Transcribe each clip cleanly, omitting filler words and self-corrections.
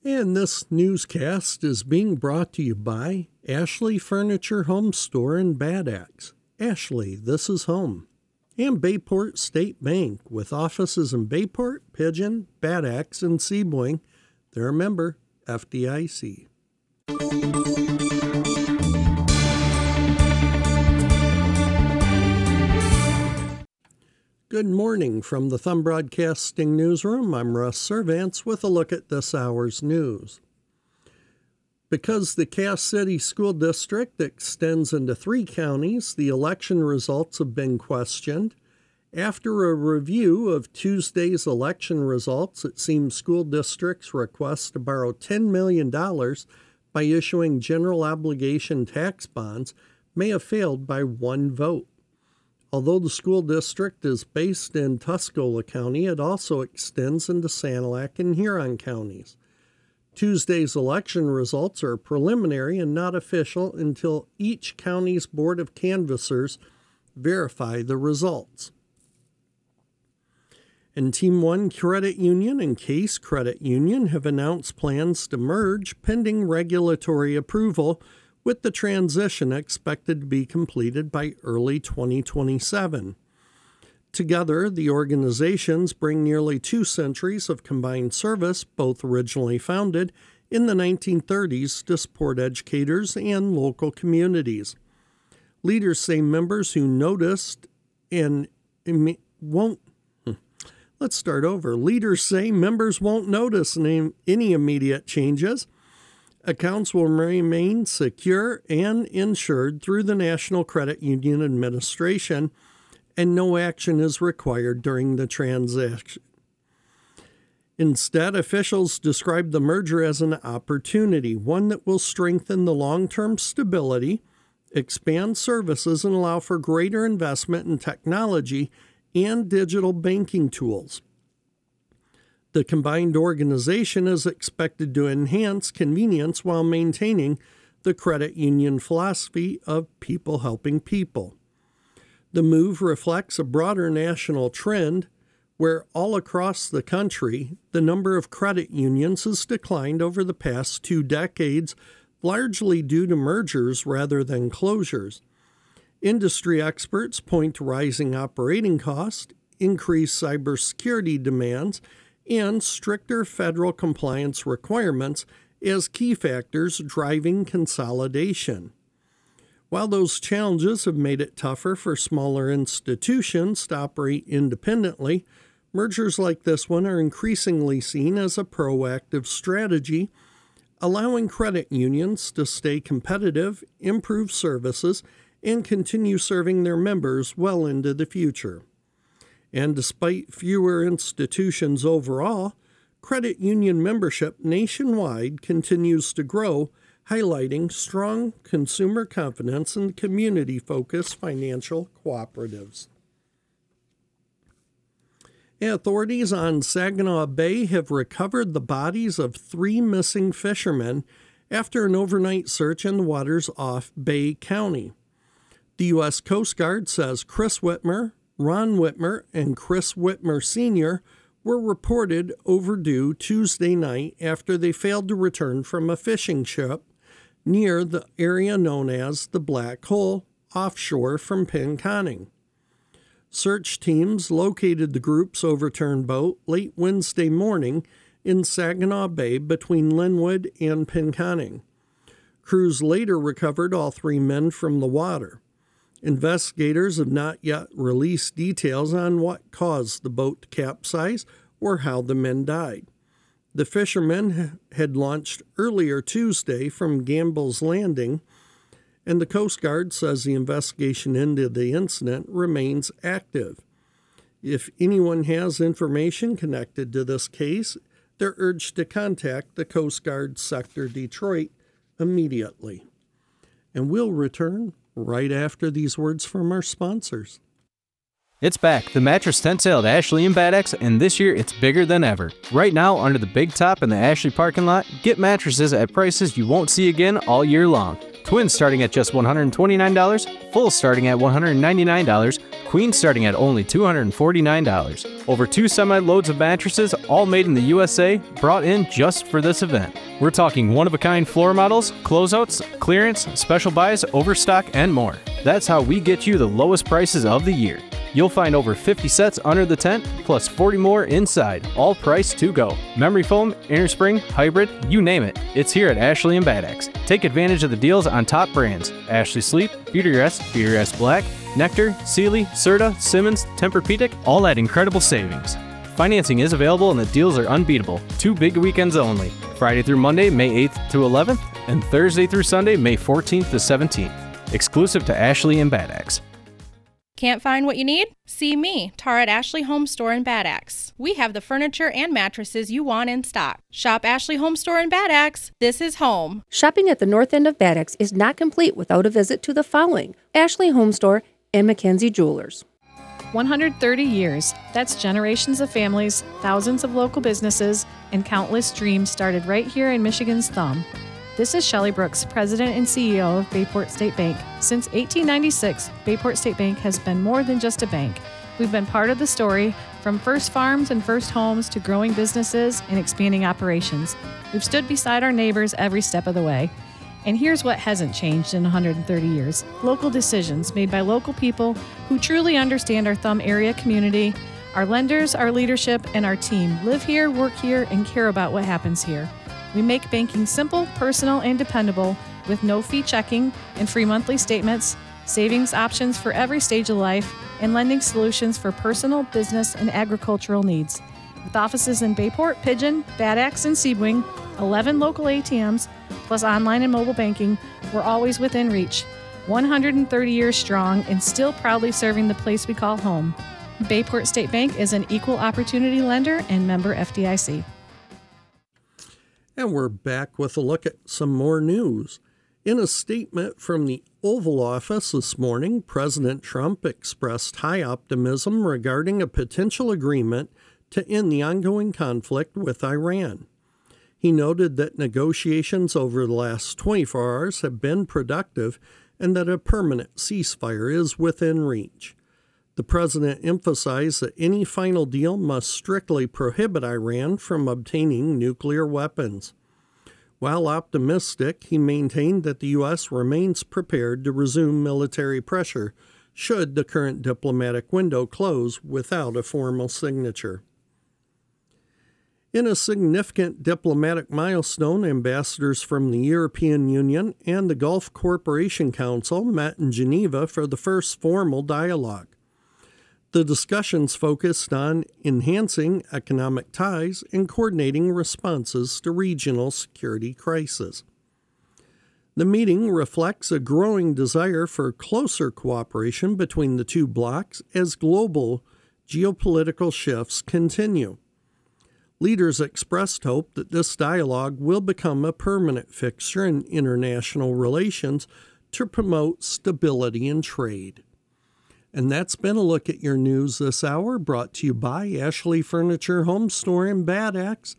And this newscast is being brought to you by Ashley Furniture Home Store in Bad Axe. Ashley, this is home. And Bayport State Bank, with offices in Bayport, Pigeon, Bad Axe, and Seaboing. They're a member, FDIC. Good morning from the Thumb Broadcasting Newsroom. I'm Russ Servants with a look at this hour's news. Because the Cass City School District extends into 3 counties, the election results have been questioned. After a review of Tuesday's election results, it seems school districts' request to borrow $10 million by issuing general obligation tax bonds may have failed by 1 vote. Although the school district is based in Tuscola County, it also extends into Sanilac and Huron counties. Tuesday's election results are preliminary and not official until each county's Board of Canvassers verify the results. And Team One Credit Union and Case Credit Union have announced plans to merge pending regulatory approval, with the transition expected to be completed by early 2027. Together, the organizations bring nearly 2 centuries of combined service, both originally founded in the 1930s to support educators and local communities. Leaders say members who noticed Leaders say members won't notice any immediate changes. Accounts will remain secure and insured through the National Credit Union Administration, and no action is required during the transaction. Instead, officials describe the merger as an opportunity, one that will strengthen the long-term stability, expand services, and allow for greater investment in technology and digital banking tools. The combined organization is expected to enhance convenience while maintaining the credit union philosophy of people helping people. The move reflects a broader national trend where all across the country, the number of credit unions has declined over the past 2 decades, largely due to mergers rather than closures. Industry experts point to rising operating costs, increased cybersecurity demands, and stricter federal compliance requirements as key factors driving consolidation. While those challenges have made it tougher for smaller institutions to operate independently, mergers like this one are increasingly seen as a proactive strategy, allowing credit unions to stay competitive, improve services, and continue serving their members well into the future. And despite fewer institutions overall, credit union membership nationwide continues to grow, highlighting strong consumer confidence in community-focused financial cooperatives. Authorities on Saginaw Bay have recovered the bodies of 3 missing fishermen after an overnight search in the waters off Bay County. The U.S. Coast Guard says Chris Whitmer, Ron Whitmer, and Chris Whitmer Sr. were reported overdue Tuesday night after they failed to return from a fishing trip near the area known as the Black Hole, offshore from Pinconning. Search teams located the group's overturned boat late Wednesday morning in Saginaw Bay between Linwood and Pinconning. Crews later recovered all 3 men from the water. Investigators have not yet released details on what caused the boat to capsize or how the men died. The fishermen had launched earlier Tuesday from Gamble's Landing, and the Coast Guard says the investigation into the incident remains active. If anyone has information connected to this case, they're urged to contact the Coast Guard Sector Detroit immediately. And we'll return right after these words from our sponsors. It's back, the mattress tent sale at Ashley and Bad Axe, and this year it's bigger than ever. Right now, under the big top in the Ashley parking lot, get mattresses at prices you won't see again all year long. Twins starting at just $129, fulls starting at $199, queens starting at only $249. Over 2 semi-loads of mattresses, all made in the USA, brought in just for this event. We're talking one-of-a-kind floor models, closeouts, clearance, special buys, overstock, and more. That's how we get you the lowest prices of the year. You'll find over 50 sets under the tent, plus 40 more inside, all priced to go. Memory foam, inner spring, hybrid, you name it. It's here at Ashley and Bad Axe. Take advantage of the deals on top brands: Ashley Sleep, Beautyrest Black, Nectar, Sealy, Serta, Simmons, Tempur-Pedic, all at incredible savings. Financing is available and the deals are unbeatable. 2 big weekends only. Friday through Monday, May 8th to 11th, and Thursday through Sunday, May 14th to 17th. Exclusive to Ashley and Bad Axe. Can't find what you need? See me, Tara at Ashley Home Store in Bad Axe. We have the furniture and mattresses you want in stock. Shop Ashley Home Store in Bad Axe. This is home. Shopping at the north end of Bad Axe is not complete without a visit to the following: Ashley Home Store and Mackenzie Jewelers. 130 years. That's generations of families, thousands of local businesses, and countless dreams started right here in Michigan's Thumb. This is Shelley Brooks, President and CEO of Bayport State Bank. Since 1896, Bayport State Bank has been more than just a bank. We've been part of the story, from first farms and first homes to growing businesses and expanding operations. We've stood beside our neighbors every step of the way. And here's what hasn't changed in 130 years. Local decisions made by local people who truly understand our Thumb area community. Our lenders, our leadership, and our team live here, work here, and care about what happens here. We make banking simple, personal, and dependable with no-fee checking and free monthly statements, savings options for every stage of life, and lending solutions for personal, business, and agricultural needs. With offices in Bayport, Pigeon, Bad Axe, and Sebring, 11 local ATMs, plus online and mobile banking, we're always within reach. 130 years strong and still proudly serving the place we call home. Bayport State Bank is an equal opportunity lender and member FDIC. And we're back with a look at some more news. In a statement from the Oval Office this morning, President Trump expressed high optimism regarding a potential agreement to end the ongoing conflict with Iran. He noted that negotiations over the last 24 hours have been productive and that a permanent ceasefire is within reach. The president emphasized that any final deal must strictly prohibit Iran from obtaining nuclear weapons. While optimistic, he maintained that the U.S. remains prepared to resume military pressure should the current diplomatic window close without a formal signature. In a significant diplomatic milestone, ambassadors from the European Union and the Gulf Cooperation Council met in Geneva for the first formal dialogue. The discussions focused on enhancing economic ties and coordinating responses to regional security crises. The meeting reflects a growing desire for closer cooperation between the two blocs as global geopolitical shifts continue. Leaders expressed hope that this dialogue will become a permanent fixture in international relations to promote stability and trade. And that's been a look at your news this hour, brought to you by Ashley Furniture Home Store in Bad Axe.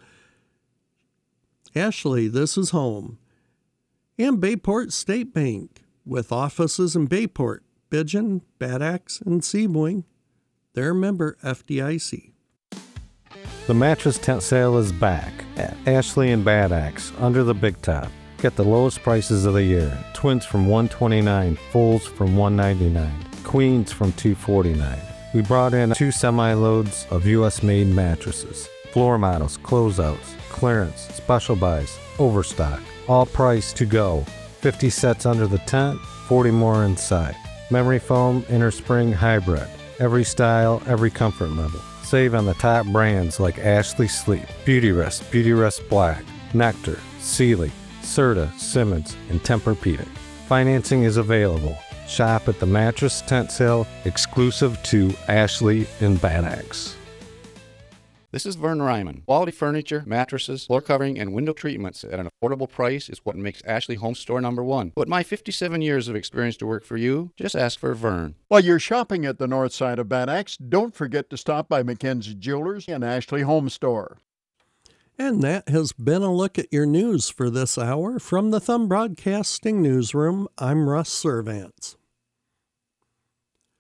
Ashley, this is home. And Bayport State Bank, with offices in Bayport, Pigeon, Bad Axe, and Sebring. They're a member FDIC. The mattress tent sale is back at Ashley and Bad Axe under the big top. Get the lowest prices of the year. Twins from $129, fulls from $199. Queens from $249. We brought in 2 semi-loads of U.S.-made mattresses, floor models, closeouts, clearance, special buys, overstock, all priced to go. 50 sets under the tent, 40 more inside. Memory foam, inner spring, hybrid. Every style, every comfort level. Save on the top brands like Ashley Sleep, Beautyrest, Beautyrest Black, Nectar, Sealy, Serta, Simmons, and Tempur-Pedic. Financing is available. Shop at the mattress tent sale exclusive to Ashley and Bad Axe. This is Vern Ryman. Quality furniture, mattresses, floor covering, and window treatments at an affordable price is what makes Ashley Home Store #1. Put my 57 years of experience to work for you. Just ask for Vern. While you're shopping at the north side of Bad Axe, don't forget to stop by Mackenzie Jewelers and Ashley Home Store. And that has been a look at your news for this hour. From the Thumb Broadcasting Newsroom, I'm Russ Servants.